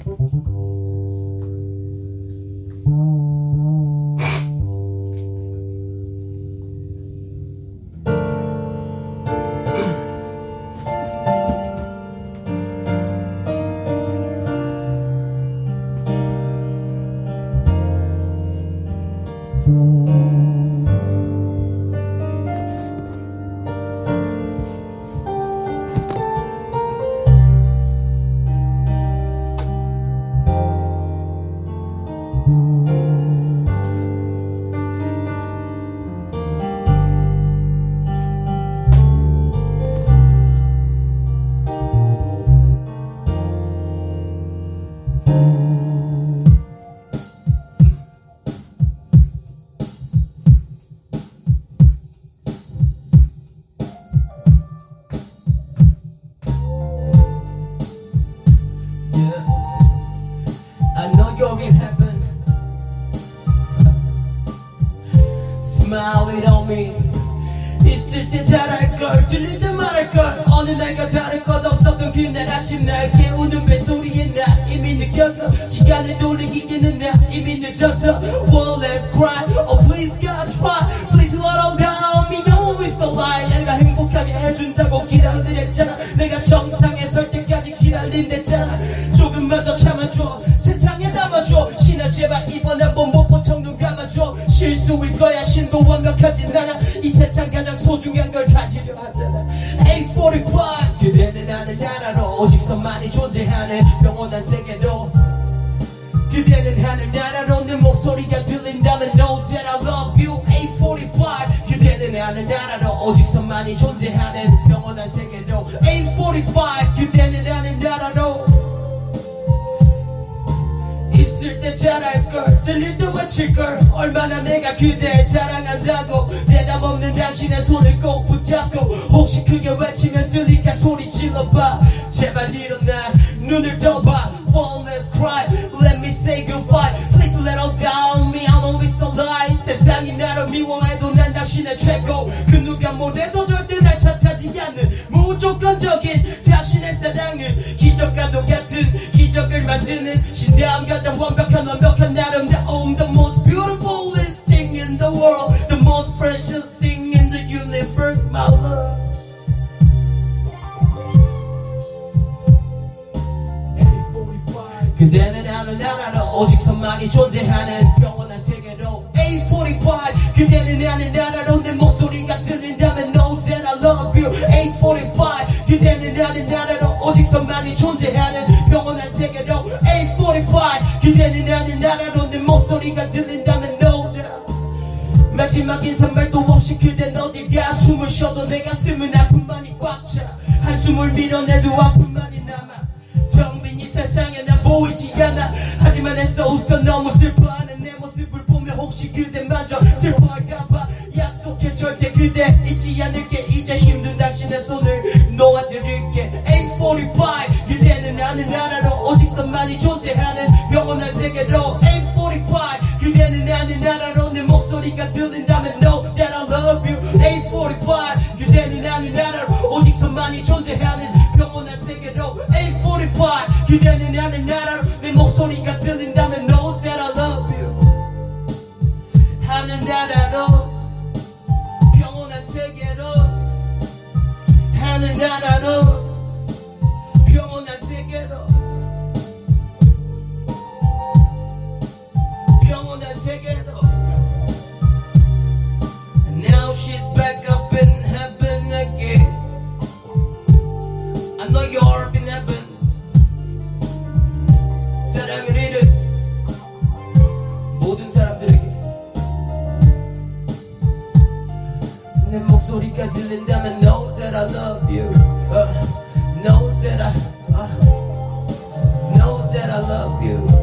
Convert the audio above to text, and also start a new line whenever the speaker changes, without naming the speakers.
Smile it on me. 있을 때 잘할걸, 들릴 때 말할걸. 어느 날과 다를 것 없었던 그날 아침 날 깨우는 벨소리에 나 이미 느꼈어. 시간을 돌리기에는 나 이미 늦었어. Well let's cry, oh please God try. Please Lord down me, no it's the lie. 내가 행복하게 해준다고 기다렸잖아. 내가 정상에 설 때까지 기다린댔잖아. 조금만 더 참아줘, 세상에 담아줘. 신아 제발 이번 한번 못 본 척 눈 감아줘. 실수일 거야, 신도 완벽하진 않아. 이 세상 가장 소중한 걸 가지려 하잖아. 845 그대는 하늘 나라로 오직 선만이 존재하는 영원한 세계로. 그대는 하늘 나라로 내 목소리가 들린다면 know that I love you. 845 그대는 하늘 나라로 오직 선만이 존재하는 영원한 세계로. 845 그대는 하늘 나라로. 있을 때 잘할걸, 들릴 때 외칠걸. 얼마나 내가 그댈 사랑한다고. 대답 없는 당신의 손을 꼭 붙잡고. 혹시 크게 외치면 들릴까 소리 질러봐. 제발 일어나 눈을 떠봐. Well let's cry, let me say goodbye. Please let all down me, I know it's a lie. 세상이 나를 미워해도 난 당신의 최고. 그 누가 뭐래도 절대 날 탓하지 않는 무조건적인 당신의 사랑은 기적과도 같은 기적을 만드는 신대한 가장 완벽한 완벽한 아름다움. The most beautiful thing in the world, the most precious thing in the universe, my love. 그대는 하늘 나라로 오직 선만이 존재하는 영원한 세계로. 845 그대는 하늘 나라로 내 목소리가 들린다면 know that I love you. 845 그대는 하늘 나라로 오직 선만이 존재하는 영원한 세계로. 845 그대는 하늘 나라로 내 목소리가 들린다면 know that. 마지막 인사말도 없이 그댄 어딜가. 숨을 쉬어도 내 가슴은 아픔만이 꽉 차. 한숨을 밀어내도 아픔만이 남아. 텅 빈 이 세상에 난 보이지 않아. 하지만 애써 웃어 너무 슬퍼하는 내 모습을 보며 혹시 그대마저 슬퍼할까봐 약속해 절대 그대 잊지 않을게. 이제 힘든 당신의 손을 놓아드릴게. 845 그대는 하늘 나라로 오직 선만이 존재하는 영원한 세계로. 845 그대는 하늘 나라로 내 목소리가 들린다면 know that I love you. 845 그대는 하늘 나라로 오직 선만이 존재하는 영원한 세계로. 845 그대는 하늘 나라로 내 목소리가 들린다면 know that I love you. 하늘 나라로 영원한 세계로. 하늘 나라로 영원한 세계로. 영원한 세계로. Now she's back up in heaven again. I know you're up in heaven. 사랑을 잃은 모든 사람들에게 내 목소리가 들린다면 know that I love you. Know that I love you.